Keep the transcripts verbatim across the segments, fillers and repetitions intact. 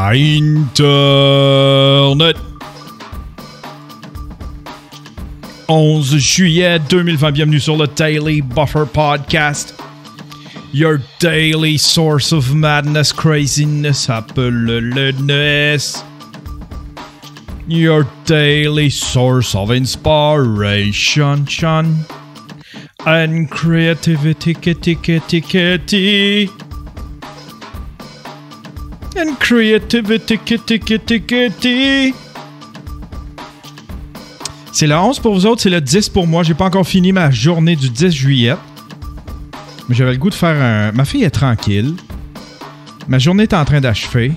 Internet. onze juillet deux mille vingt, bienvenue sur le Daily Buffer Podcast. Your daily source of madness, craziness, appelle-le-ness. Your daily source of inspiration, shun, and creativity, kitty, kitty, kitty. And creativity, kitty, kitty, kitty. C'est le onze pour vous autres, c'est le dix pour moi. J'ai pas encore fini ma journée du dix juillet. Mais j'avais le goût de faire un... Ma fille est tranquille. Ma journée est en train d'achever.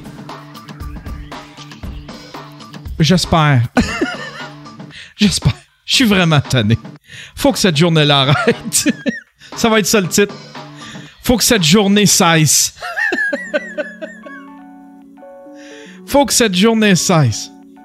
J'espère. J'espère. Je suis vraiment tanné. Faut que cette journée-là arrête. Ça va être ça le titre. Faut que cette journée cesse. Faut que cette journée cesse.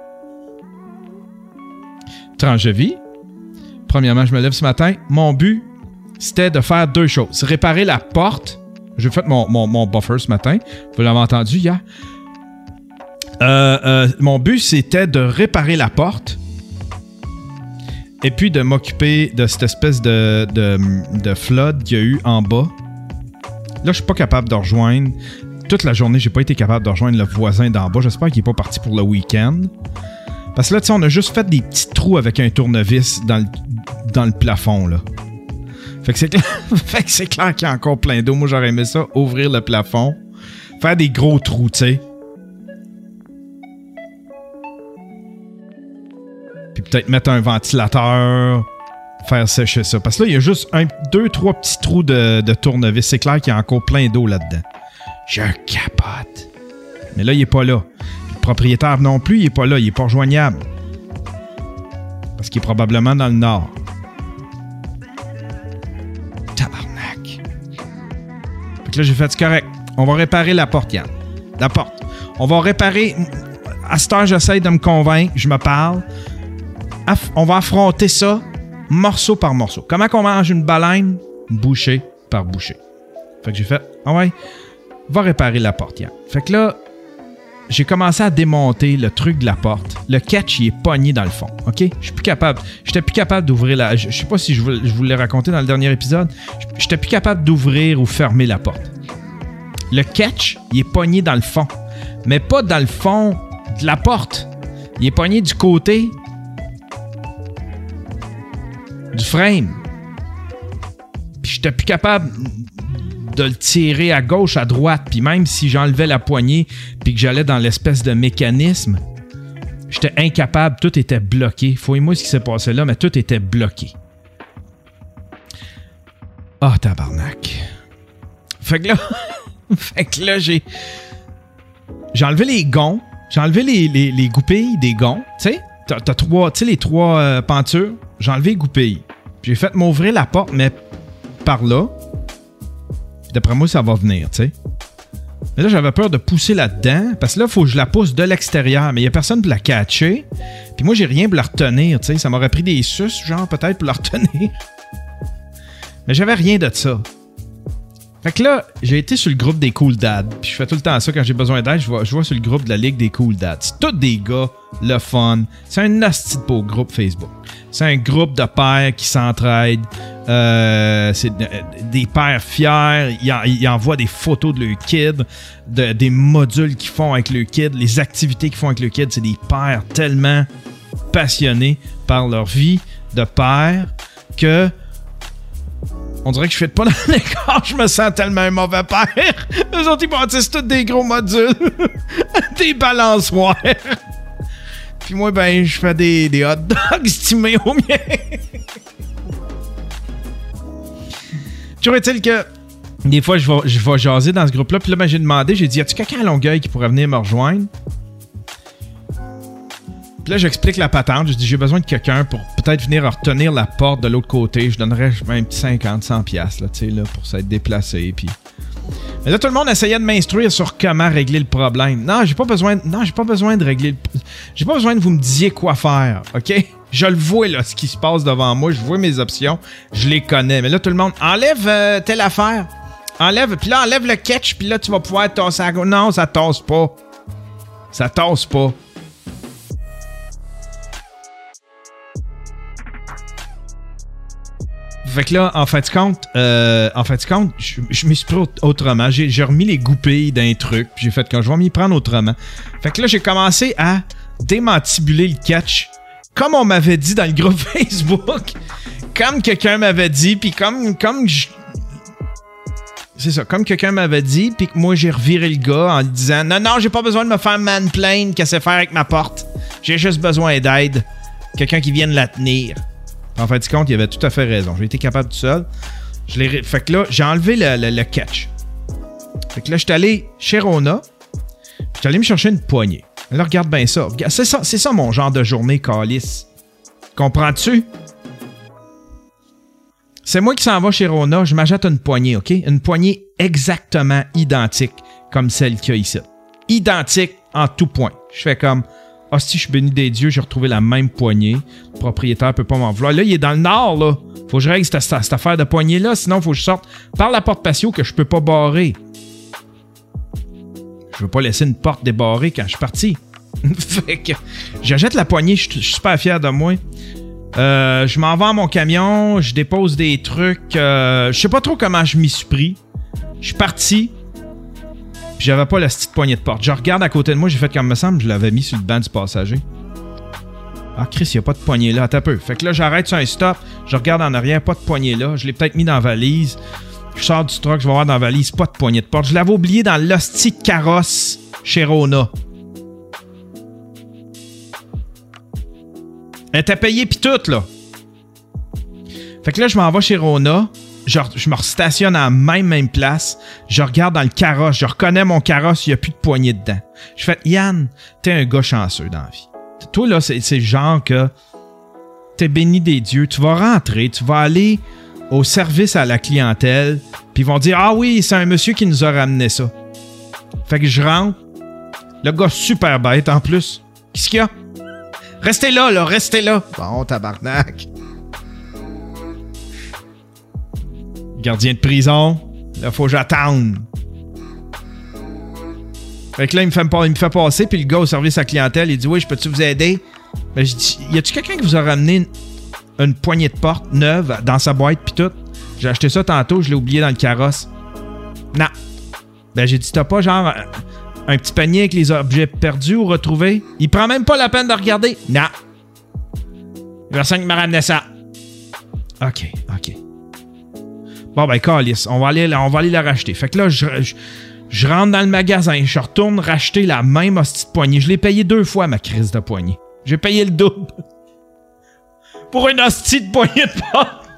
Tranche de vie. Premièrement, je me lève ce matin. Mon but, c'était de faire deux choses. Réparer la porte. J'ai fait mon, mon, mon buffer ce matin. Vous l'avez entendu hier. Euh, euh, mon but, c'était de réparer la porte. Et puis de m'occuper de cette espèce de, de, de flood qu'il y a eu en bas. Là, je suis pas capable de rejoindre. Toute la journée, j'ai pas été capable de rejoindre le voisin d'en bas. J'espère qu'il est pas parti pour le week-end. Parce que là, tu sais, on a juste fait des petits trous avec un tournevis dans le, dans le plafond, là. Fait que c'est clair, fait que c'est clair qu'il y a encore plein d'eau. Moi, j'aurais aimé ça, ouvrir le plafond, faire des gros trous, tu sais. Puis peut-être mettre un ventilateur, faire sécher ça. Parce que là, il y a juste un, deux, trois petits trous de, de tournevis. C'est clair qu'il y a encore plein d'eau là-dedans. Je capote. Mais là, il est pas là. Le propriétaire non plus, il est pas là. Il est pas rejoignable. Parce qu'il est probablement dans le nord. Tabarnak. Fait que là, j'ai fait c'est correct. On va réparer la porte, Yann. La porte. On va réparer... À cette heure, j'essaie de me convaincre. Je me parle. Aff... On va affronter ça morceau par morceau. Comment qu'on mange une baleine? Bouchée par bouchée. Fait que j'ai fait... Ah ouais... Va réparer la porte, Yann. Fait que là, j'ai commencé à démonter le truc de la porte. Le catch, il est pogné dans le fond, OK? Je suis plus capable. J'étais plus capable d'ouvrir la... Je, je sais pas si je vous, je vous l'ai raconté dans le dernier épisode. J'étais plus capable d'ouvrir ou fermer la porte. Le catch, il est pogné dans le fond. Mais pas dans le fond de la porte. Il est pogné du côté du frame. Puis j'étais plus capable... de le tirer à gauche, à droite, puis même si j'enlevais la poignée puis que j'allais dans l'espèce de mécanisme, j'étais incapable, tout était bloqué. Fouille-moi ce qui s'est passé là, mais tout était bloqué. Ah, oh, tabarnak. Fait que là, fait que là, j'ai j'ai enlevé les gonds, j'ai enlevé les, les, les goupilles des gonds, tu sais, t'as, t'as trois, tu sais, les trois euh, pentures, j'ai enlevé les goupilles. J'ai fait m'ouvrir la porte, mais par là. D'après moi, ça va venir, tu sais. Mais là, j'avais peur de pousser là-dedans, parce que là, il faut que je la pousse de l'extérieur, mais il n'y a personne pour la catcher. Puis moi, j'ai rien pour la retenir, tu sais. Ça m'aurait pris des suces, genre, peut-être, pour la retenir. Mais j'avais rien de ça. Fait que là, j'ai été sur le groupe des Cool Dads. Puis je fais tout le temps ça quand j'ai besoin d'aide. Je vois, je vois sur le groupe de la Ligue des Cool Dads. C'est tous des gars, le fun. C'est un nasty de beau groupe Facebook. C'est un groupe de pères qui s'entraident. Euh, c'est des pères fiers. Ils, en, ils envoient des photos de leurs kids, de, des modules qu'ils font avec leurs kids, les activités qu'ils font avec leurs kids. C'est des pères tellement passionnés par leur vie de père que on dirait que je fais pas dans l'écart. Je me sens tellement un mauvais père. Eux autres, ils bâtissent tous des gros modules. Des balançoires. Puis moi, ben, je fais des, des hot dogs estimés au mien. Toujours est-il que des fois, je vais, je vais jaser dans ce groupe-là. Puis là, ben, j'ai demandé, j'ai dit, y a-tu quelqu'un à Longueuil qui pourrait venir me rejoindre? Puis là, j'explique la patente. Je dis, j'ai besoin de quelqu'un pour peut-être venir retenir la porte de l'autre côté. Je donnerais un petit cinquante, cent piastres, là, tu sais, là, pour s'être déplacé. Puis... Mais là, tout le monde essayait de m'instruire sur comment régler le problème. Non, j'ai pas besoin de... Non, j'ai pas besoin de régler le... J'ai pas besoin de vous me disiez quoi faire, OK? Je le vois, là, ce qui se passe devant moi. Je vois mes options. Je les connais. Mais là, tout le monde, enlève euh, telle affaire. Enlève... Puis là, enlève le catch. Puis là, tu vas pouvoir tasser à... Non, ça tasse pas. Ça tasse pas. Fait que là, en fin de compte, euh, en fin de compte, je, je me suis pris autrement. J'ai, j'ai remis les goupilles d'un truc, puis j'ai fait quand je vais m'y prendre autrement. Fait que là, j'ai commencé à démantibuler le catch, comme on m'avait dit dans le groupe Facebook, comme quelqu'un m'avait dit, puis comme, comme je... C'est ça, comme quelqu'un m'avait dit, puis que moi, j'ai reviré le gars en lui disant « Non, non, j'ai pas besoin de me faire mansplain, qu'elle sait faire avec ma porte. J'ai juste besoin d'aide. Quelqu'un qui vienne la tenir. » En fin de compte, il avait tout à fait raison. J'ai été capable tout seul. Je l'ai... Fait que là, j'ai enlevé le, le, le catch. Fait que là, je suis allé chez Rona. Je suis allé me chercher une poignée. Là, regarde bien ça. C'est ça, c'est ça mon genre de journée, calice. Comprends-tu? C'est moi qui s'en va chez Rona. Je m'achète une poignée, OK? Une poignée exactement identique comme celle qu'il y a ici. Identique en tout point. Je fais comme... Ah, si je suis béni des dieux, j'ai retrouvé la même poignée. Le propriétaire peut pas m'en vouloir. Là, il est dans le nord, là. Faut que je règle cette, cette, cette affaire de poignée-là, sinon faut que je sorte par la porte patio que je peux pas barrer. Je veux pas laisser une porte débarrée quand je suis parti. Fait que j'achète la poignée, je suis super fier de moi. Euh, je m'en vais à mon camion, je dépose des trucs. Euh, je sais pas trop comment je m'y suis pris. Je suis parti. Puis j'avais pas la petite poignée de porte. Je regarde à côté de moi, j'ai fait comme me semble, je l'avais mis sur le banc du passager. Ah, Chris, il n'y a pas de poignée là. Attends un peu. Fait que là, j'arrête sur un stop. Je regarde en arrière, pas de poignée là. Je l'ai peut-être mis dans la valise. Je sors du truck, je vais voir dans la valise, pas de poignée de porte. Je l'avais oublié dans l'hostie de carrosse chez Rona. Elle était payée pis tout, là. Fait que là, je m'en vais chez Rona. Je, je me restationne à la même, même place. Je regarde dans le carrosse. Je reconnais mon carrosse. Il n'y a plus de poignée dedans. Je fais, Yann, t'es un gars chanceux dans la vie. Toi, là, c'est, c'est le genre que t'es béni des dieux. Tu vas rentrer. Tu vas aller au service à la clientèle. Puis ils vont dire, ah oui, c'est un monsieur qui nous a ramené ça. Fait que je rentre. Le gars super bête en plus. Qu'est-ce qu'il y a? Restez là, là. Restez là. Bon, tabarnak. Gardien de prison, là, faut que j'attende. Fait que là, il me fait, il me fait passer, puis le gars au service à la clientèle, il dit « Oui, je peux-tu vous aider? » Ben, je dis « Y a-tu quelqu'un qui vous a ramené une, une poignée de porte neuve dans sa boîte, puis tout? J'ai acheté ça tantôt, je l'ai oublié dans le carrosse. » Non. Ben, j'ai dit « T'as pas genre un, un petit panier avec les objets perdus ou retrouvés? » Il prend même pas la peine de regarder. Non. Personne qui m'a ramené ça. OK, OK. Bon, ben, calice, on va aller, on va aller la racheter. Fait que là, je, je, je rentre dans le magasin, je retourne racheter la même hostie de poignée. Je l'ai payé deux fois, ma crise de poignée. J'ai payé le double. Pour une hostie de poignée de porte.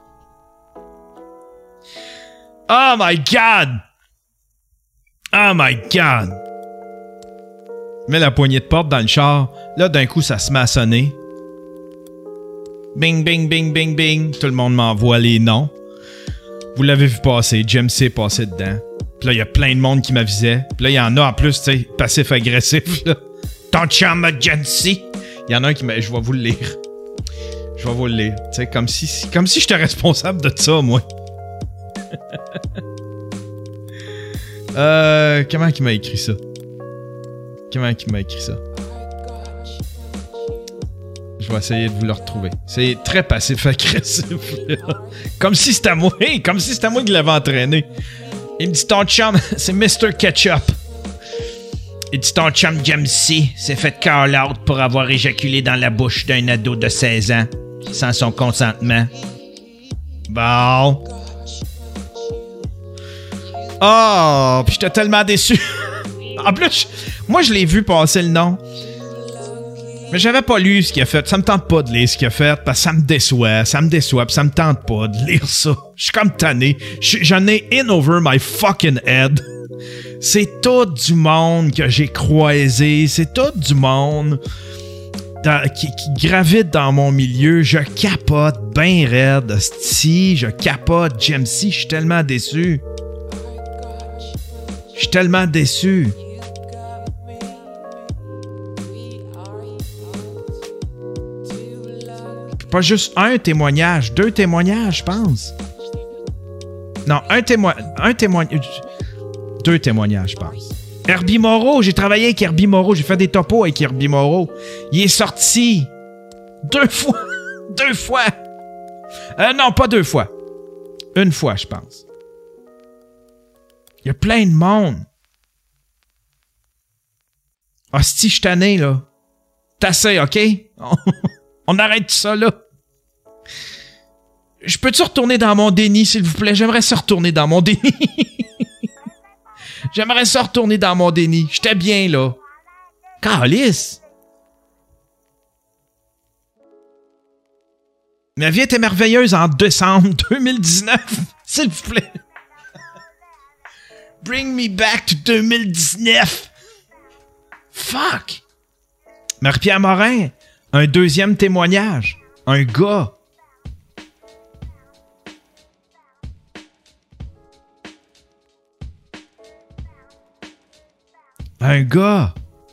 Oh my God! Oh my God! Je mets la poignée de porte dans le char. Là, d'un coup, ça se met à sonner. Bing, bing, bing, bing, bing. Tout le monde m'envoie les noms. Vous l'avez vu passer, Jim C passé dedans. Puis là, il y a plein de monde qui m'avisait. Puis là, il y en a en plus, tu sais, passif-agressif. Là. Ton chum Jency. Il y en a un qui m'a... Je vais vous le lire. Je vais vous le lire. Tu sais, comme si, comme si j'étais responsable de ça, moi. euh, comment il m'a écrit ça? Comment il m'a écrit ça? Je vais essayer de vous le retrouver. C'est très passif-agressif. Comme si c'était moi. Comme si c'était moi qui l'avais entraîné. Il me dit ton chum, c'est mister Ketchup. Il dit ton chum Jamesy s'est fait call out pour avoir éjaculé dans la bouche d'un ado de seize ans sans son consentement. Bon. Oh, puis j'étais tellement déçu. En plus, moi je l'ai vu passer le nom. Mais j'avais pas lu ce qu'il a fait. Ça me tente pas de lire ce qu'il a fait parce que ça me déçoit. Ça me déçoit pis ça me tente pas de lire ça. Je suis comme tanné. J'en ai in over my fucking head. C'est tout du monde que j'ai croisé. C'est tout du monde dans, qui, qui gravite dans mon milieu. Je capote ben raide. Sti, je capote. Jamesy, je suis tellement déçu. Je suis tellement déçu. Pas juste un témoignage, deux témoignages, je pense. Non, un témoignage, un témoignage, deux témoignages, je pense. Herbie Moreau, j'ai travaillé avec Herbie Moreau, j'ai fait des topos avec Herbie Moreau. Il est sorti deux fois. Deux fois. Euh, non, pas deux fois. Une fois, je pense. Il y a plein de monde. Hostie, je suis tanné, là. T'assais, OK? On, on arrête ça, là. Je peux-tu retourner dans mon déni, s'il vous plaît? J'aimerais ça retourner dans mon déni. J'aimerais ça retourner dans mon déni. J'étais bien, là. Calice. Ma vie était merveilleuse en décembre deux mille dix-neuf. S'il vous plaît. Bring me back to deux mille dix-neuf. Fuck. Marie-Pierre Morin, un deuxième témoignage. Un gars. Un gars.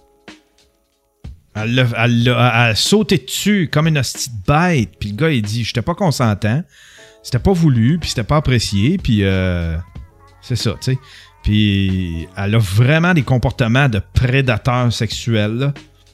Elle l'a, elle l'a, elle a sauté dessus comme une hostie de bête. Puis le gars, il dit, j'étais pas consentant. C'était pas voulu, puis c'était pas apprécié. Puis euh, c'est ça, tu sais. Puis elle a vraiment des comportements de prédateur sexuel, là.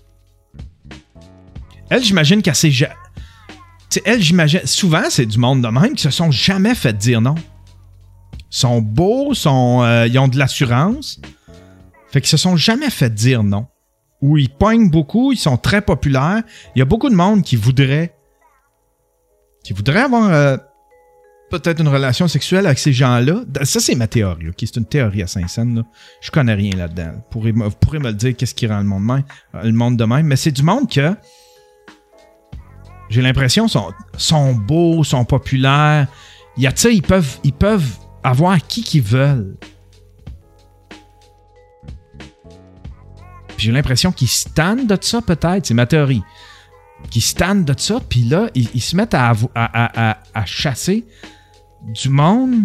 Elle, j'imagine qu'elle s'est... Ja... T'sais, elle, j'imagine... Souvent, c'est du monde de même qui se sont jamais fait dire non. Ils sont beaux, sont, euh, ils ont de l'assurance. Fait qu'ils se sont jamais fait dire non. Ou ils pognent beaucoup, ils sont très populaires. Il y a beaucoup de monde qui voudrait... qui voudrait avoir euh, peut-être une relation sexuelle avec ces gens-là. Ça, c'est ma théorie, OK? C'est une théorie à Saint-Saëns, là. Je connais rien là-dedans. Vous pourrez, vous pourrez me le dire, qu'est-ce qui rend le monde, même, le monde de même. Mais c'est du monde que... J'ai l'impression sont sont beaux, sont populaires. Il y a, tu sais, ils peuvent, ils peuvent avoir qui qu'ils veulent. Puis j'ai l'impression qu'ils se tannent de ça, peut-être. C'est ma théorie. Qu'ils se tannent de ça, puis là, ils, ils se mettent à, à, à, à, à chasser du monde.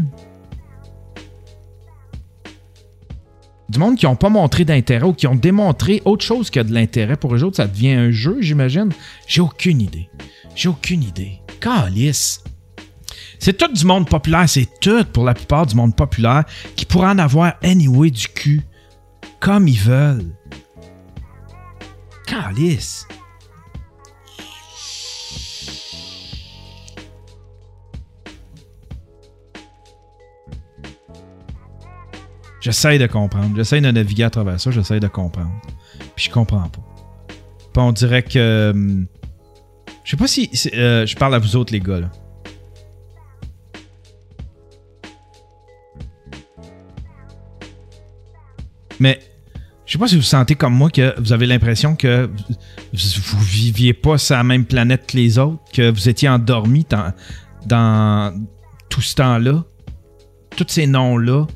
Du monde qui n'ont pas montré d'intérêt ou qui ont démontré autre chose que de l'intérêt. Pour eux autres, ça devient un jeu, j'imagine. J'ai aucune idée. J'ai aucune idée. Calice. C'est tout du monde populaire. C'est tout, pour la plupart, du monde populaire qui pourrait en avoir anyway du cul. Comme ils veulent. Calice. J'essaie de comprendre. J'essaie de naviguer à travers ça. J'essaie de comprendre. Puis je comprends pas. Puis on dirait que... Euh, je sais pas si... Euh, je parle à vous autres, les gars, là. Mais je sais pas si vous sentez comme moi que vous avez l'impression que vous, vous viviez pas sur la même planète que les autres, que vous étiez endormis dans, dans tout ce temps-là. Tous ces noms-là.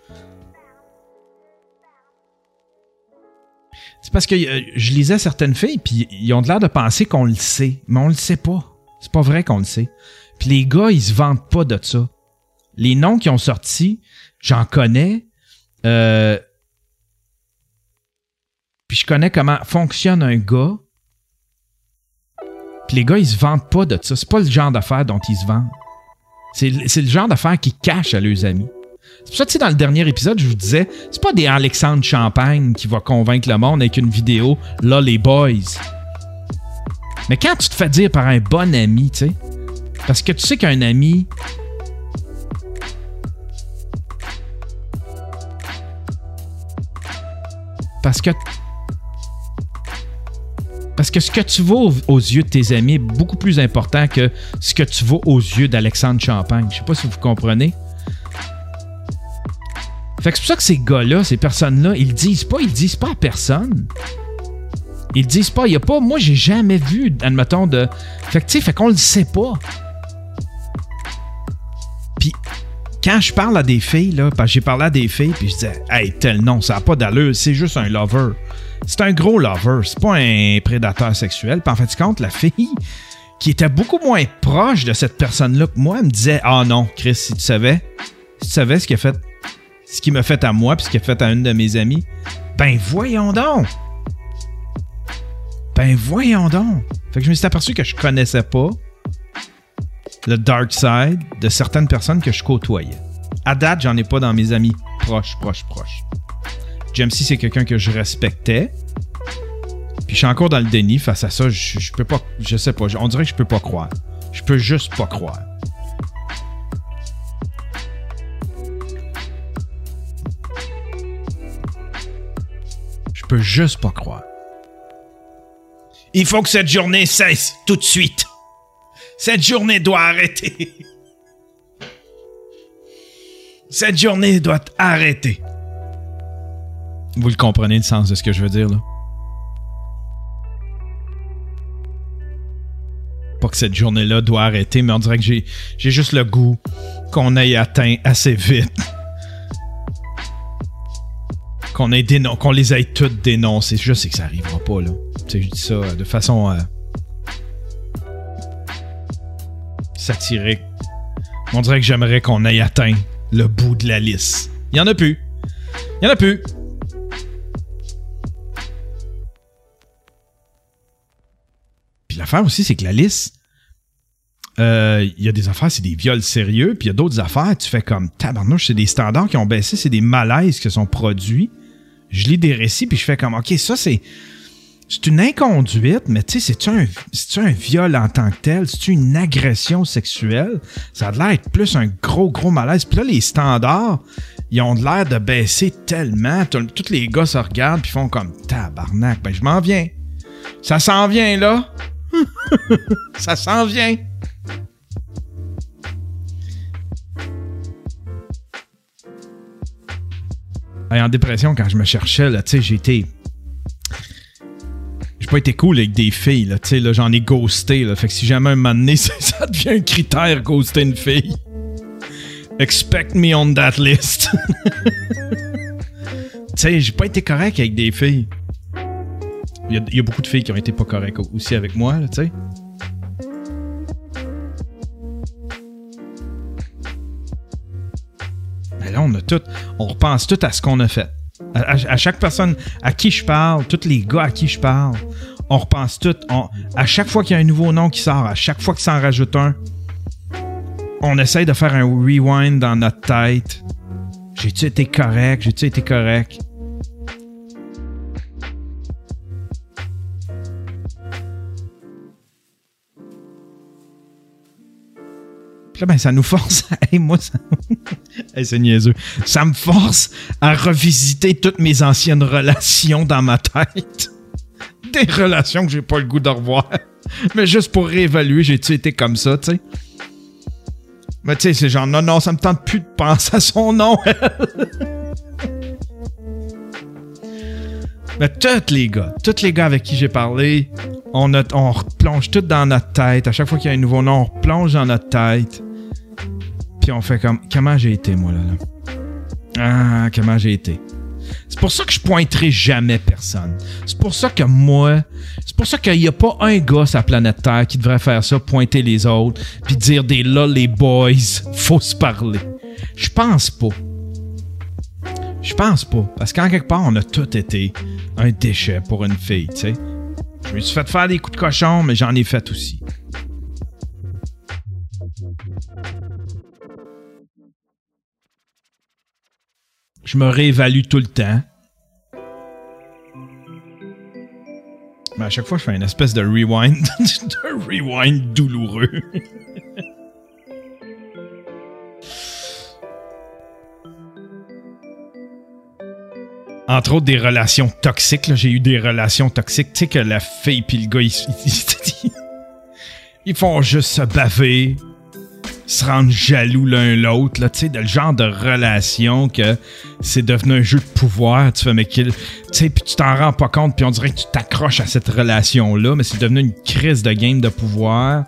C'est parce que euh, je lisais certaines filles, puis ils ont l'air de penser qu'on le sait, mais on le sait pas. C'est pas vrai qu'on le sait. Puis les gars, ils se vantent pas de ça. Les noms qui ont sorti, j'en connais. Euh, puis je connais comment fonctionne un gars. Puis les gars, ils se vantent pas de ça. C'est pas le genre d'affaires dont ils se vantent. C'est, c'est le genre d'affaires qu'ils cachent à leurs amis. C'est pour ça que, tu sais, dans le dernier épisode, je vous disais, c'est pas des Alexandre Champagne qui va convaincre le monde avec une vidéo, là, les boys. Mais quand tu te fais dire par un bon ami, tu sais, parce que tu sais qu'un ami... Parce que... Parce que ce que tu vaux aux yeux de tes amis est beaucoup plus important que ce que tu vaux aux yeux d'Alexandre Champagne. Je sais pas si vous comprenez. Fait que c'est pour ça que ces gars-là, ces personnes-là, ils le disent pas, ils le disent pas à personne. Ils le disent pas, il y a pas... Moi, j'ai jamais vu, admettons, de... Fait que, tu sais, fait qu'on le sait pas. Puis, quand je parle à des filles, là, parce que j'ai parlé à des filles, puis je disais, hey, tel nom, ça a pas d'allure, c'est juste un lover. C'est un gros lover, c'est pas un prédateur sexuel. Puis en fait, tu comptes, la fille qui était beaucoup moins proche de cette personne-là que moi, elle me disait, ah non, Chris, si tu savais, si tu savais ce qu'il a fait... ce qu'il m'a fait à moi puis ce qu'il a fait à une de mes amies, ben voyons donc! Ben voyons donc! Fait que je me suis aperçu que je connaissais pas le dark side de certaines personnes que je côtoyais. À date, j'en ai pas dans mes amis proches, proches, proches. Jamesy, c'est quelqu'un que je respectais. Puis je suis encore dans le déni face à ça. Je, je peux pas... Je sais pas. On dirait que je peux pas croire. Je peux juste pas croire. Je peux juste pas croire. Il faut que cette journée cesse tout de suite. Cette journée doit arrêter. Cette journée doit arrêter. Vous le comprenez, le sens de ce que je veux dire, là? Pas que cette journée-là doit arrêter, mais on dirait que j'ai, j'ai juste le goût qu'on ait atteint assez vite. Qu'on, ait dénon- qu'on les ait toutes dénoncées. Je sais que ça arrivera pas, là. Tu sais, je dis ça de façon... Euh, satirique. On dirait que j'aimerais qu'on ait atteint le bout de la liste. Il y en a plus. Il y en a plus. Puis l'affaire aussi, c'est que la liste, il euh, y a des affaires, c'est des viols sérieux, puis il y a d'autres affaires, tu fais comme tabarnouche, c'est des standards qui ont baissé, c'est des malaises qui sont produits. Je lis des récits, puis je fais comme, OK, ça, c'est... C'est une inconduite, mais tu sais, c'est-tu un, c'est-tu un viol en tant que tel? C'est-tu une agression sexuelle? Ça a l'air d'être plus un gros, gros malaise. Puis là, les standards, ils ont l'air de baisser tellement. Tous les gars se regardent puis font comme tabarnak. Ben, je m'en viens. Ça s'en vient, là. Ça s'en vient. En dépression, quand je me cherchais, là, tu sais, j'ai été... J'ai pas été cool avec des filles, là, tu sais, là, j'en ai ghosté, là, fait que si jamais un moment donné, ça, ça devient un critère, ghoster une fille. Expect me on that list. Tu sais, j'ai pas été correct avec des filles. Il y, a, il y a beaucoup de filles qui ont été pas correctes aussi avec moi, là, tu sais. Mais là, on a tout, on repense tout à ce qu'on a fait. À, à, à chaque personne à qui je parle, tous les gars à qui je parle, on repense tout. On, à chaque fois qu'il y a un nouveau nom qui sort, à chaque fois qu'il s'en rajoute un, on essaye de faire un rewind dans notre tête. J'ai-tu été correct? J'ai-tu été correct? Là, ben, ça nous force à... Hey, moi, ça... hey, c'est niaiseux. Ça me force à revisiter toutes mes anciennes relations dans ma tête. Des relations que j'ai pas le goût de revoir. Mais juste pour réévaluer, j'ai-tu été comme ça, tu sais? Mais tu sais, c'est genre, non, non, ça me tente plus de penser à son nom. Mais tous les gars, tous les gars avec qui j'ai parlé, on, a, on replonge tout dans notre tête. À chaque fois qu'il y a un nouveau nom, on replonge dans notre tête. Puis on fait comme, comment j'ai été, moi, là, là? Ah, comment j'ai été. C'est pour ça que je pointerai jamais personne. C'est pour ça que moi, c'est pour ça qu'il n'y a pas un gars sur la planète Terre qui devrait faire ça, pointer les autres, puis dire des là, les boys, faut se parler. Je pense pas. Je pense pas. Parce qu'en quelque part, on a tous été un déchet pour une fille, tu sais. Je me suis fait faire des coups de cochon, mais j'en ai fait aussi. Je me réévalue tout le temps. Mais à chaque fois, je fais une espèce de rewind. de rewind douloureux. Entre autres, des relations toxiques. Là. J'ai eu des relations toxiques. Tu sais que la fille puis le gars, ils, ils, ils font juste se baver, se rendre jaloux l'un l'autre. Tu sais, de le genre de relation que c'est devenu un jeu de pouvoir. Tu fais, mais qu'il. Tu sais, puis tu t'en rends pas compte, puis on dirait que tu t'accroches à cette relation-là, mais c'est devenu une crise de game de pouvoir.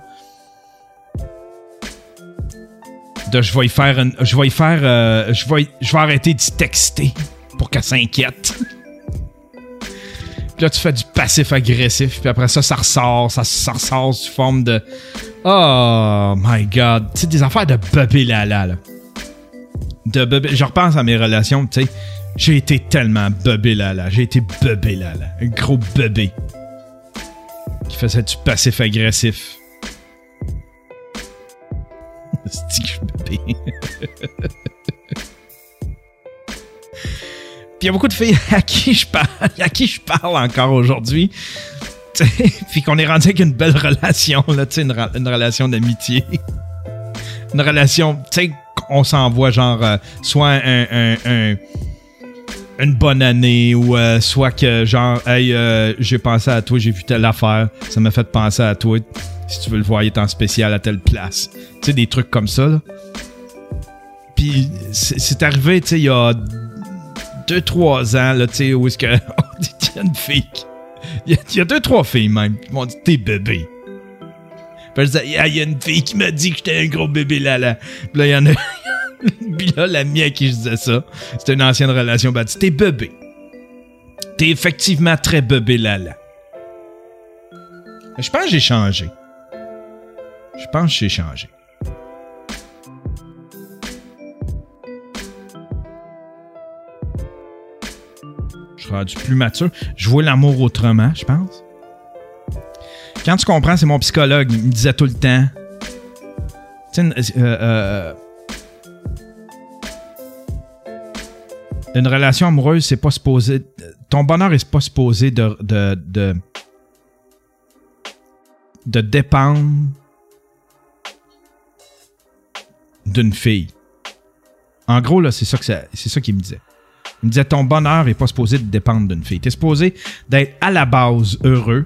De je vais y faire une, je vais y faire euh, je vais je vais arrêter d'y texter pour qu'elle s'inquiète. Puis là tu fais du passif agressif, puis après ça ça ressort, ça, ça ressort sous forme de oh my god, tu sais, des affaires de bébé lala là. De bébé, je repense à mes relations, tu sais, j'ai été tellement bébé lala, j'ai été bébé lala, un gros bébé qui faisait du passif agressif. C'est que je bébé. il y a beaucoup de filles à qui je parle, à qui je parle encore aujourd'hui. Puis qu'on est rendu avec une belle relation, là, une, une relation d'amitié. Une relation, tu sais, on s'envoie genre euh, soit un, un, un, une bonne année ou euh, soit que genre, hey, euh, j'ai pensé à toi, j'ai vu telle affaire, ça m'a fait penser à toi. Si tu veux le voir, il est en spécial à telle place. Tu sais, des trucs comme ça, là. Puis c'est, c'est arrivé, tu sais, il y a deux trois ans, là, tu sais, où est-ce que. Il y a une fille. Il y, y a deux trois filles même qui m'ont dit t'es bébé. Puis je disais, il y a une fille qui m'a dit que j'étais un gros bébé là-là. Puis là, il y en a. Puis là, l'ami à qui je disais ça, c'était une ancienne relation, bah, dit t'es bébé. T'es effectivement très bébé là-là. Je pense que j'ai changé. Je pense que j'ai changé. Je suis rendu plus mature. Je vois l'amour autrement, je pense. Quand tu comprends, c'est mon psychologue. Il me disait tout le temps. Tu sais, euh, euh, une relation amoureuse, c'est pas supposé. Ton bonheur est pas supposé de, de, de, de dépendre d'une fille. En gros, là, c'est ça que ça, c'est ça qu'il me disait. Il me disait, ton bonheur n'est pas supposé de dépendre d'une fille. Tu es supposé d'être à la base heureux.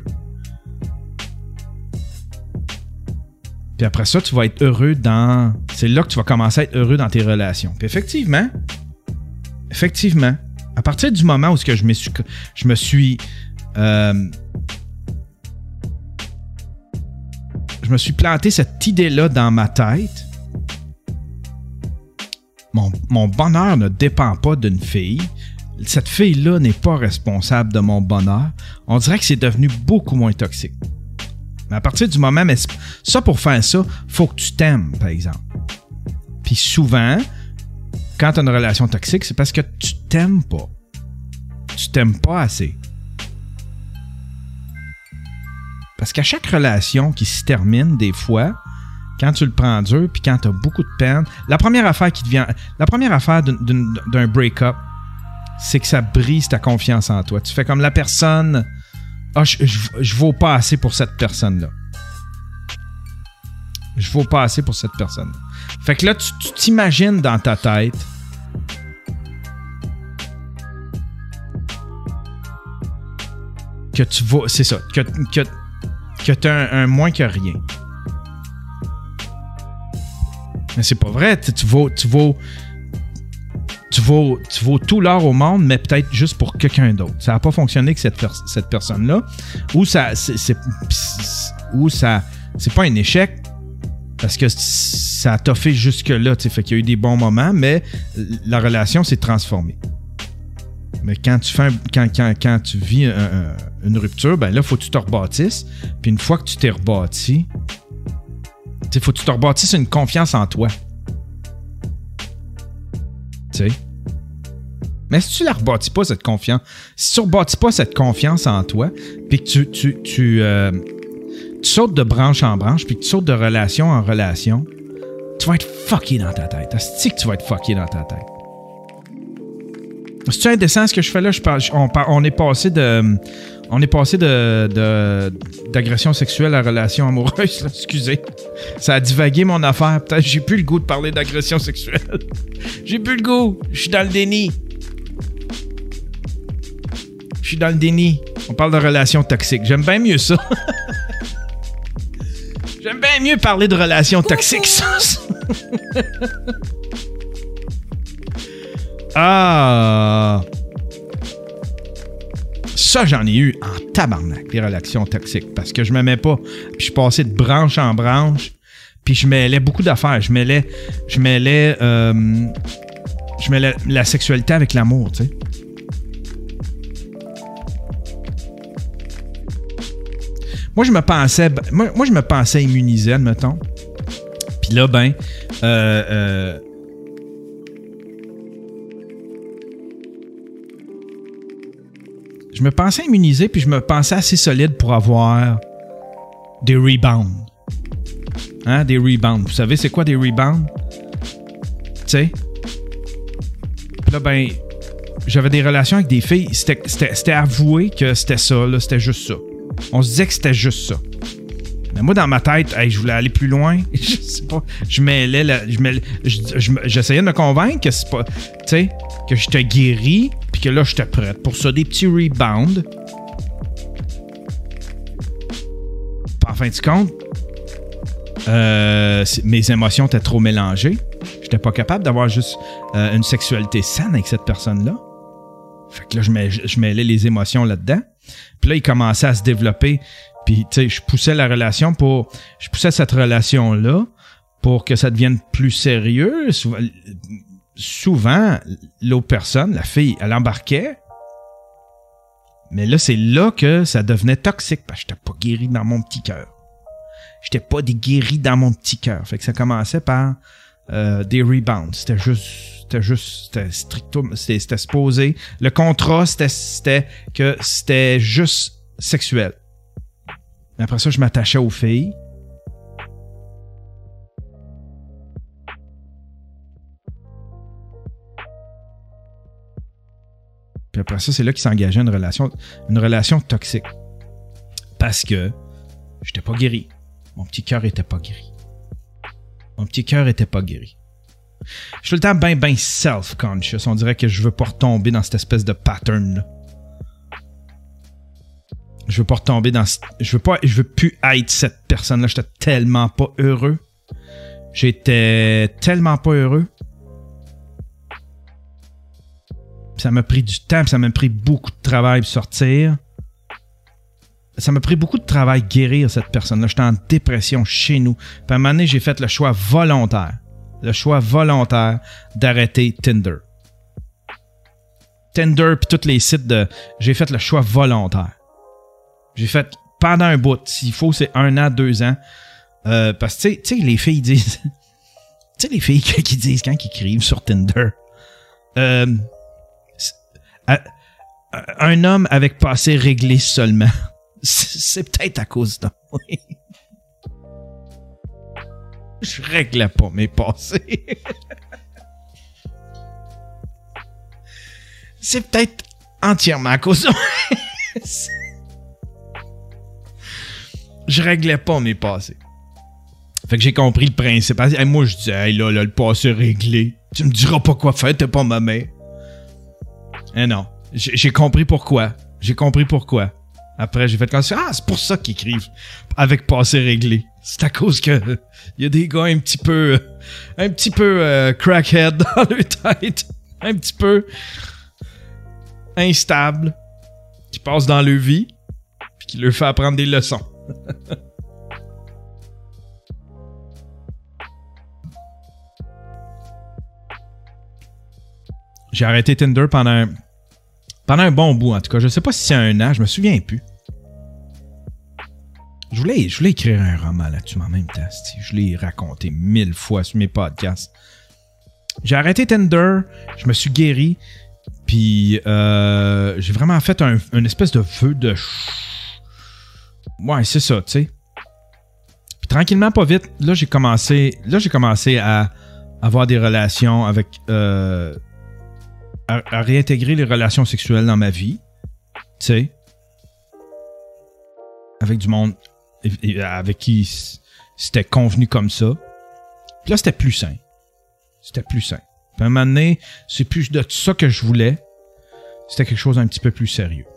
Puis après ça, tu vas être heureux dans... C'est là que tu vas commencer à être heureux dans tes relations. Puis effectivement, effectivement, à partir du moment où je me suis... Je me suis euh, je me suis planté cette idée-là dans ma tête. Mon, mon bonheur ne dépend pas d'une fille. Cette fille-là n'est pas responsable de mon bonheur. On dirait que c'est devenu beaucoup moins toxique. Mais à partir du moment, mais ça pour faire ça, il faut que tu t'aimes, par exemple. Puis souvent, quand tu as une relation toxique, c'est parce que tu t'aimes pas. Tu t'aimes pas assez. Parce qu'à chaque relation qui se termine, des fois, quand tu le prends dur, puis quand tu as beaucoup de peine, la première affaire qui te vient, la première affaire d'un, d'un, d'un break-up, c'est que ça brise ta confiance en toi. Tu fais comme la personne, ah, je, je, je vaux pas assez pour cette personne-là. Je vaux pas assez pour cette personne. Fait que là, tu, tu t'imagines dans ta tête que tu vaux, c'est ça, que, que, que tu as un, un moins que rien. Mais c'est pas vrai. Tu vaux, tu vaux, tu vaux, tu vaux tout l'or au monde, mais peut-être juste pour quelqu'un d'autre. Ça n'a pas fonctionné avec cette, per- cette personne-là. Ou ça, c'est, c'est, ou ça, c'est pas un échec parce que ça t'a fait jusque-là. Fait qu'il y a eu des bons moments, mais la relation s'est transformée. Mais quand tu fais, un, quand, quand, quand tu vis un, un, une rupture, ben là, faut que tu te rebâtisses. Puis une fois que tu t'es rebâti, il faut que tu te rebâtisses une confiance en toi. Tu sais. Mais si tu la rebâtis pas, cette confiance, si tu ne rebâtis pas cette confiance en toi, puis que tu, tu, tu, euh, tu sautes de branche en branche, puis que tu sautes de relation en relation, tu vas être fucké dans ta tête. C'est que tu vas être fucké dans ta tête. C'est-tu indécent ce que je fais là? Je parle, on, on est passé de... On est passé de, de, d'agression sexuelle à relation amoureuse. Là. Excusez. Ça a divagué mon affaire. Peut-être que j'ai plus le goût de parler d'agression sexuelle. J'ai plus le goût. Je suis dans le déni. Je suis dans le déni. On parle de relations toxiques. J'aime bien mieux ça. J'aime bien mieux parler de relations toxiques. Ça. Ah... Ça, j'en ai eu en tabarnak, les relations toxiques, parce que je me mets pas. Puis je passais de branche en branche, puis je mêlais beaucoup d'affaires. Je mêlais, je mêlais, euh, je mêlais la sexualité avec l'amour, tu sais. Moi, je me pensais, moi, moi je me pensais immunisé, admettons. Puis là, ben, euh, euh, je me pensais immunisé, puis je me pensais assez solide pour avoir des rebounds. Hein, des rebounds. Vous savez, c'est quoi des rebounds? Tu sais? Puis là, ben, j'avais des relations avec des filles, c'était, c'était, c'était avoué que c'était ça, là, c'était juste ça. On se disait que c'était juste ça. Mais moi, dans ma tête, hey, je voulais aller plus loin. Je sais pas. Je mêlais la, je mêlais, je, je, j'essayais de me convaincre que c'est pas. Tu sais, que j'étais guéri, puis que là, j'étais prête. Pour ça, des petits rebounds. En fin de compte, euh, mes émotions étaient trop mélangées. J'étais pas capable d'avoir juste euh, une sexualité saine avec cette personne-là. Fait que là, je, mets, je mêlais les émotions là-dedans. Puis là, il commençait à se développer. Puis, tu sais, je poussais la relation pour... Je poussais cette relation-là pour que ça devienne plus sérieux. Souvent, souvent l'autre personne, la fille, elle embarquait. Mais là, c'est là que ça devenait toxique parce que j'étais pas guéri dans mon petit cœur. J'étais pas guéri dans mon petit cœur. Fait que ça commençait par euh, des rebounds. C'était juste... C'était juste... C'était stricto... C'était, c'était supposé... Le contrat, c'était, c'était que c'était juste sexuel. Mais après ça, je m'attachais aux filles. Puis après ça, c'est là qu'il s'engageait une relation, une relation toxique. Parce que j'étais pas guéri. Mon petit cœur était pas guéri. Mon petit cœur était pas guéri. Je suis tout le temps bien, bien self-conscious. On dirait que je veux pas retomber dans cette espèce de pattern-là. Je veux pas retomber dans... Je veux pas... Je veux plus être cette personne-là. J'étais tellement pas heureux. J'étais tellement pas heureux. Ça m'a pris du temps, ça m'a pris beaucoup de travail pour sortir. Ça m'a pris beaucoup de travail guérir cette personne-là. J'étais en dépression chez nous. Puis à un moment donné, j'ai fait le choix volontaire. Le choix volontaire d'arrêter Tinder. Tinder puis tous les sites de... J'ai fait le choix volontaire. J'ai fait pendant un bout. S'il faut, c'est un an, deux ans. Euh, parce que, tu sais, les filles disent... tu sais, les filles qui disent quand ils écrivent sur Tinder... Euh, un homme avec passé réglé seulement. C'est peut-être à cause de moi. Je réglais pas mes passés. C'est peut-être entièrement à cause de moi. Je réglais pas mes passés. Fait que j'ai compris le principe. Hey, moi, je dis, hey, là, là, le passé réglé. Tu me diras pas quoi faire, t'es pas ma mère. Eh non. J'ai, j'ai compris pourquoi. J'ai compris pourquoi. Après, j'ai fait comme ça. Ah, c'est pour ça qu'ils écrivent avec passé réglé. C'est à cause que il y a des gars un petit peu, un petit peu euh, crackhead dans leur tête. Un petit peu instable. Qui passent dans leur vie. Puis qui leur fait apprendre des leçons. J'ai arrêté Tinder pendant un, pendant un bon bout, en tout cas. Je sais pas si c'est un an, je me souviens plus. Je voulais, je voulais écrire un roman là-dessus en même temps. Je l'ai raconté mille fois sur mes podcasts. J'ai arrêté Tinder, je me suis guéri, puis euh, j'ai vraiment fait un, une espèce de vœu de... Ouais, c'est ça, tu sais. Puis tranquillement, pas vite, là, j'ai commencé, là, j'ai commencé à avoir des relations avec... Euh, À, à réintégrer les relations sexuelles dans ma vie, tu sais, avec du monde et, et avec qui c'était convenu comme ça. Puis là, c'était plus sain. C'était plus sain. Puis à un moment donné, c'est plus de ça que je voulais. C'était quelque chose d'un petit peu plus sérieux.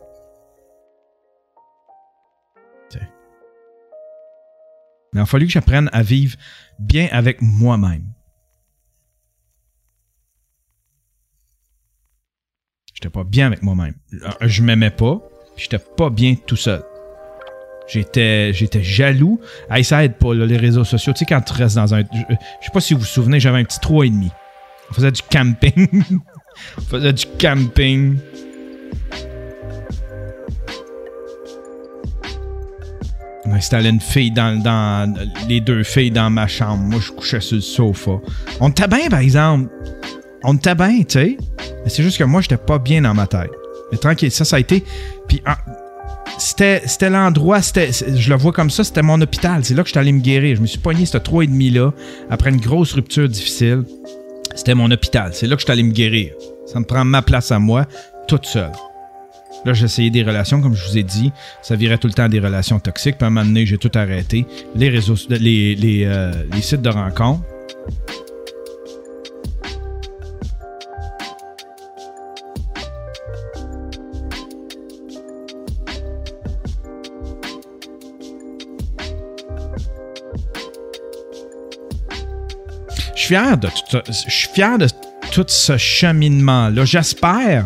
T'sais. Mais il a fallu que j'apprenne à vivre bien avec moi-même. J'étais pas bien avec moi-même. Je m'aimais pas, puis j'étais pas bien tout seul. J'étais, j'étais jaloux. Hey, ça aide pas, là, les réseaux sociaux. Tu sais, quand tu restes dans un... Je, je sais pas si vous vous souvenez, j'avais un petit trois et demi. On faisait du camping. On faisait du camping. On installait une fille dans, dans... Les deux filles dans ma chambre. Moi, je couchais sur le sofa. On était bien, par exemple. On était bien, tu sais. Mais c'est juste que moi, j'étais pas bien dans ma tête. Mais tranquille, ça, ça a été... Puis, ah, c'était, c'était l'endroit, c'était, je le vois comme ça, c'était mon hôpital. C'est là que je suis allé me guérir. Je me suis pogné ce trois et demi là après une grosse rupture difficile. C'était mon hôpital. C'est là que je suis allé me guérir. Ça me prend ma place à moi, toute seule. Là, j'ai essayé des relations, comme je vous ai dit. Ça virait tout le temps des relations toxiques. Puis à un moment donné, j'ai tout arrêté. Les réseaux, les, les, euh, les sites de rencontres. Je suis fier de tout ça. Je suis fier de tout ce cheminement-là. J'espère.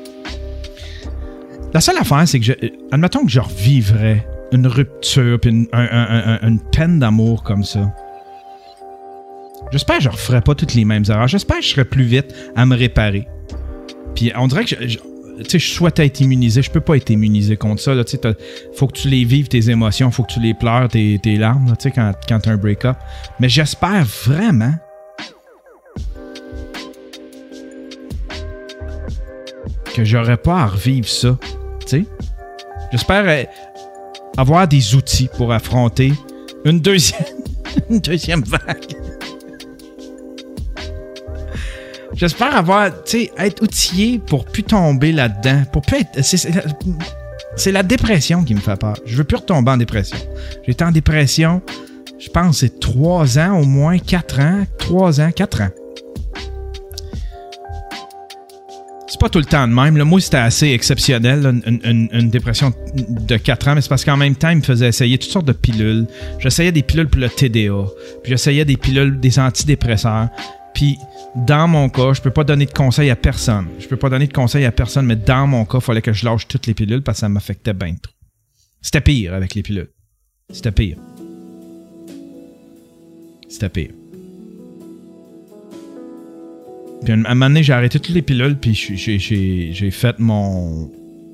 La seule affaire, c'est que, je, admettons que je revivrais une rupture puis une, un, un, un, une peine d'amour comme ça. J'espère que je ne referais pas toutes les mêmes erreurs. J'espère que je serais plus vite à me réparer. Puis on dirait que je, je, tu sais, je souhaite être immunisé. Je peux pas être immunisé contre ça. Il faut que tu les vives, tes émotions. Il faut que tu les pleures, tes, tes larmes, là, quand, quand tu as un break-up. Mais j'espère vraiment que j'aurais pas à revivre ça. T'sais? J'espère euh, avoir des outils pour affronter une deuxième, une deuxième vague. J'espère avoir, tu sais, être outillé pour plus tomber là-dedans. Pour plus être. C'est, c'est, c'est la dépression qui me fait peur. Je veux plus retomber en dépression. J'étais en dépression, je pense, c'est trois ans au moins, quatre ans. Trois ans, quatre ans. C'est pas tout le temps de même. Là. Moi, c'était assez exceptionnel, là, une, une, une dépression de quatre ans, mais c'est parce qu'en même temps, il me faisait essayer toutes sortes de pilules. J'essayais des pilules pour le T D A, puis j'essayais des pilules, des antidépresseurs. Puis, dans mon cas, je peux pas donner de conseils à personne. Je peux pas donner de conseils à personne, mais dans mon cas, il fallait que je lâche toutes les pilules parce que ça m'affectait bien trop. C'était pire avec les pilules. C'était pire. C'était pire. Puis à un moment donné, j'ai arrêté toutes les pilules, puis j'ai, j'ai, j'ai fait mon...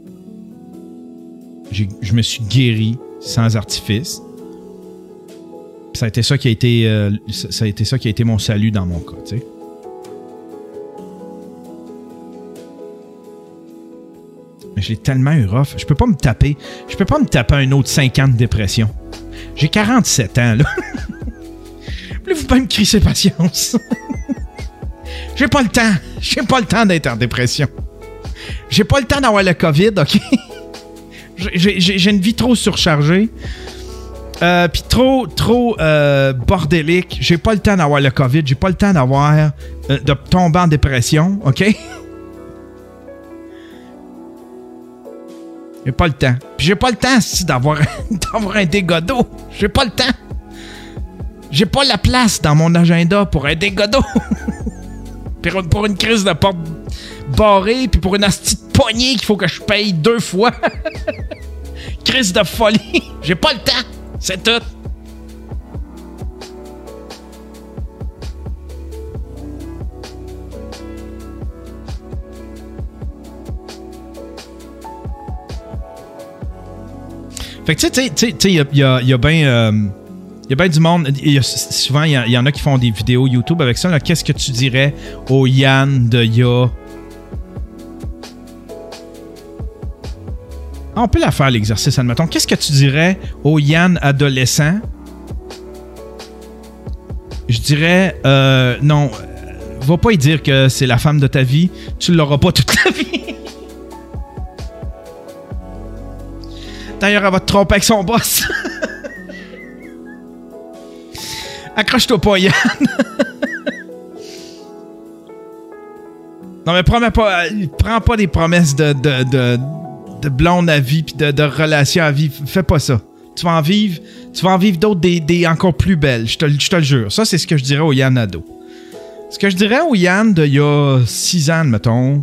J'ai, je me suis guéri sans artifice. Puis ça a été ça qui a été, euh, ça a été ça qui a été mon salut dans mon cas, tu sais. Mais je l'ai tellement eu rough. Je peux pas me taper. Je peux pas me taper un autre cinq ans de dépression. J'ai quarante-sept ans, là. Voulez-vous pas me crisser patience? J'ai pas le temps. J'ai pas le temps d'être en dépression. J'ai pas le temps d'avoir le COVID, OK? J'ai, j'ai, j'ai une vie trop surchargée. Euh, Puis trop, trop euh, bordélique. J'ai pas le temps d'avoir le COVID. J'ai pas le temps d'avoir... Euh, de tomber en dépression, OK? J'ai pas le temps. Puis j'ai pas le temps aussi d'avoir, d'avoir un dégât d'eau. J'ai pas le temps. J'ai pas la place dans mon agenda pour un dégât d'eau. Pour une crise de porte barrée, puis pour une astie de poignée qu'il faut que je paye deux fois. Crise de folie. J'ai pas le temps. C'est tout. Fait que tu sais, tu sais, il y a, y a, y a bien... Euh, Il y a bien du monde, il y a, souvent il y, y en a qui font des vidéos YouTube avec ça. Là. Qu'est-ce que tu dirais au Yann de ya... Ah, on peut la faire l'exercice, admettons. Qu'est-ce que tu dirais au Yann adolescent? Je dirais, euh, non, va pas y dire que c'est la femme de ta vie. Tu l'auras pas toute ta vie. D'ailleurs, elle va te tromper avec son boss. Accroche-toi pas, Yann. Non, mais promets pas, prends pas des promesses de, de, de, de blonde à vie pis de, de relation à vie. Fais pas ça. Tu vas en vivre, tu vas en vivre d'autres des, des encore plus belles. Je te, je te le jure. Ça, c'est ce que je dirais au Yann ado. Ce que je dirais au Yann d'il y a six ans, mettons.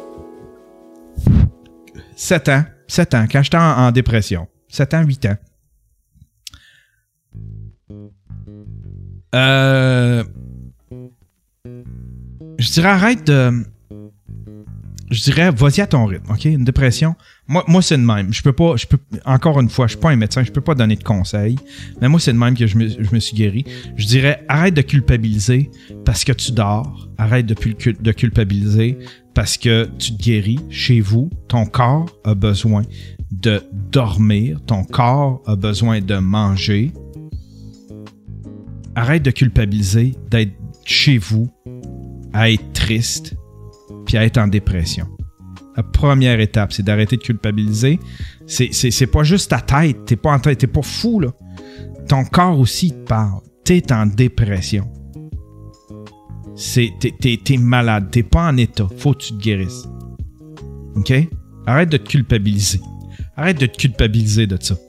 sept ans. sept ans, quand j'étais en, en dépression. sept ans, huit ans. Euh, je dirais arrête de... Je dirais vas-y à ton rythme, ok? Une dépression. Moi, moi c'est de même. Je peux pas... Je peux, encore une fois, je suis pas un médecin, je peux pas donner de conseils. Mais moi, c'est de même que je me, je me suis guéri. Je dirais arrête de culpabiliser parce que tu dors. Arrête de, de culpabiliser parce que tu te guéris. Chez vous, ton corps a besoin de dormir. Ton corps a besoin de manger. Arrête de culpabiliser, d'être chez vous, à être triste. puis à être en dépression. La première étape, c'est d'arrêter de culpabiliser. C'est, c'est, c'est pas juste ta tête. T'es pas en tête, t'es pas fou, là. Ton corps aussi te parle. T'es en dépression. C'est, t'es, t'es, t'es malade. T'es pas en état. Faut que tu te guérisses. OK? Arrête de te culpabiliser. Arrête de te culpabiliser de ça.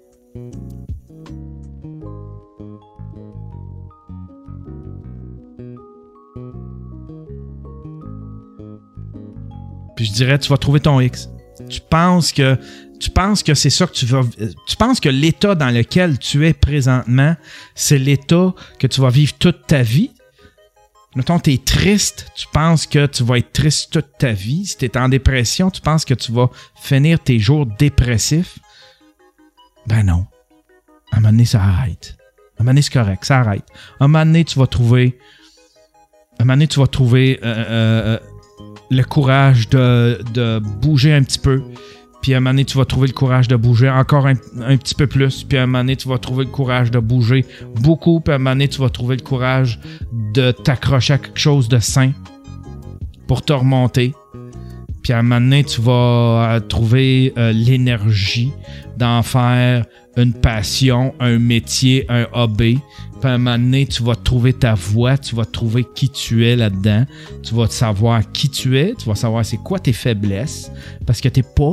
Puis je dirais, tu vas trouver ton X. Tu penses que tu penses que c'est ça que tu vas... Tu penses que l'état dans lequel tu es présentement, c'est l'état que tu vas vivre toute ta vie? Mettons, tu es triste, tu penses que tu vas être triste toute ta vie. Si tu es en dépression, tu penses que tu vas finir tes jours dépressifs? Ben non. À un moment donné, ça arrête. À un moment donné, c'est correct, ça arrête. À un moment donné, tu vas trouver... À un moment donné, tu vas trouver... Euh, euh, le courage de, de bouger un petit peu. Puis à un moment donné, tu vas trouver le courage de bouger encore un, un petit peu plus. Puis à un moment donné, tu vas trouver le courage de bouger beaucoup. Puis à un moment donné, tu vas trouver le courage de t'accrocher à quelque chose de sain pour te remonter. Puis à un moment donné, tu vas trouver euh, l'énergie d'en faire une passion, un métier, un hobby. Puis à un moment donné, tu vas trouver ta voie, tu vas trouver qui tu es là-dedans. Tu vas savoir qui tu es, tu vas savoir c'est quoi tes faiblesses. Parce que t'es pas...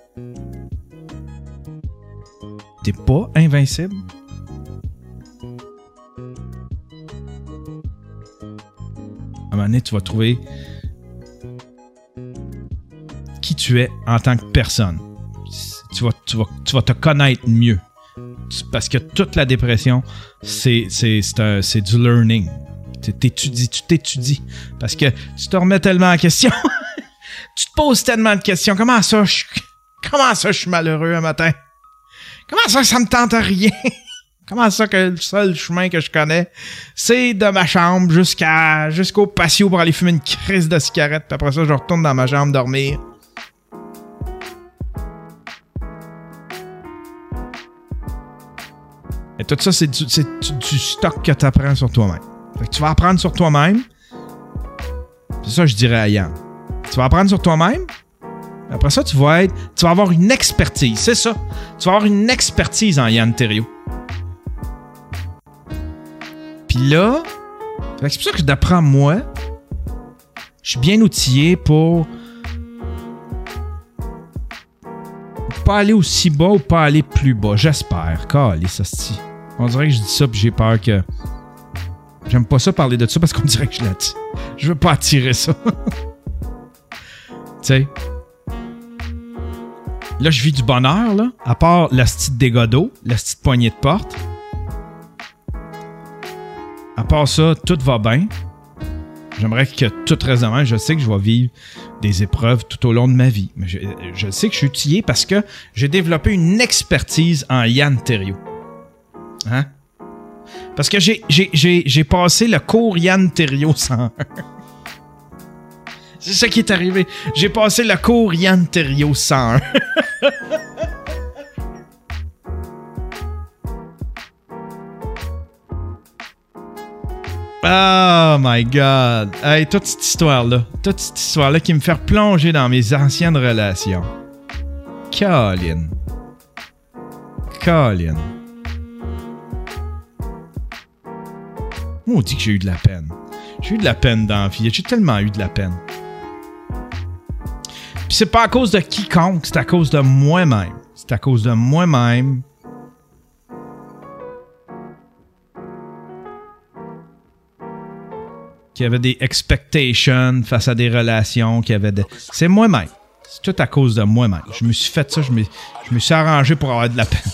T'es pas invincible. À un moment donné, tu vas trouver qui tu es en tant que personne. Tu vas, tu vas, tu vas te connaître mieux. Parce que toute la dépression, c'est, c'est, c'est, un, c'est du learning. Tu t'étudies, tu t'étudies. Parce que tu te remets tellement en question. Tu te poses tellement de questions. Comment ça, je, comment ça, je suis malheureux un matin? Comment ça, ça me tente à rien? Comment ça que le seul chemin que je connais, c'est de ma chambre jusqu'à, jusqu'au patio pour aller fumer une crise de cigarette. Puis après ça, je retourne dans ma chambre dormir. Et tout ça, c'est du, c'est du, du stock que tu apprends sur toi-même. Fait que tu vas apprendre sur toi-même. C'est ça que je dirais à Yann. Tu vas apprendre sur toi-même. Après ça, tu vas être, tu vas avoir une expertise. C'est ça. Tu vas avoir une expertise en Yann Terriot. Puis là, c'est pour ça que d'après moi, je suis bien outillé pour pas aller aussi bas ou pas aller plus bas. J'espère. Calisse, hostie. On dirait que je dis ça puis j'ai peur que... J'aime pas ça parler de ça parce qu'on dirait que je l'attire. Je veux pas attirer ça. Tu sais. Là, je vis du bonheur, là. À part la petite dégâts d'eau, la petite poignée de porte. À part ça, tout va bien. J'aimerais que tout reste de même. Je sais que je vais vivre des épreuves tout au long de ma vie. Mais je, je sais que je suis outillé parce que j'ai développé une expertise en Yann Terriot. Hein? Parce que j'ai, j'ai, j'ai, j'ai passé le cours Yann Terriot cent un. C'est ça qui est arrivé. J'ai passé le cours Yann Terriot cent un. Oh my God. Hey, toute cette histoire-là. Toute cette histoire-là qui me fait plonger dans mes anciennes relations. Colin. Colin. On dit que j'ai eu de la peine. J'ai eu de la peine dans la vie. J'ai tellement eu de la peine. Puis c'est pas à cause de quiconque, c'est à cause de moi-même. C'est à cause de moi-même. Qui avait des expectations face à des relations, qui avait des... C'est moi-même. C'est tout à cause de moi-même. Je me suis fait ça, je me, je me suis arrangé pour avoir de la peine.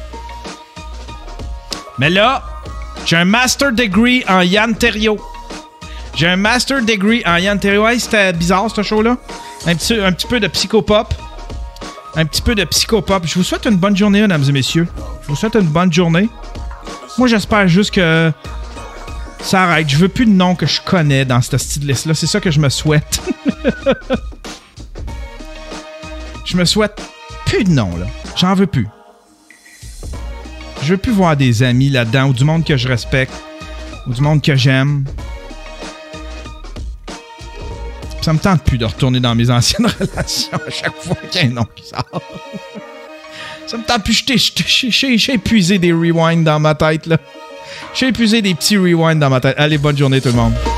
Mais là, j'ai un master degree en Yann Terriot. J'ai un master degree en Yann Terriot. Hey, c'était bizarre, ce show-là. Un petit, un petit peu de psychopop. Un petit peu de psychopop. Je vous souhaite une bonne journée, mesdames et messieurs. Je vous souhaite une bonne journée. Moi, j'espère juste que ça arrête. Je veux plus de noms que je connais dans cette style liste-là. C'est ça que je me souhaite. Je me souhaite plus de noms, là. J'en veux plus. Je veux plus voir des amis là-dedans ou du monde que je respecte ou du monde que j'aime. Ça me tente plus de retourner dans mes anciennes relations à chaque fois qu'il y a un nom qui sort. Ça me tente plus. J'ai épuisé des rewinds dans ma tête, là. J'ai épuisé des petits rewinds dans ma tête. Allez, bonne journée tout le monde.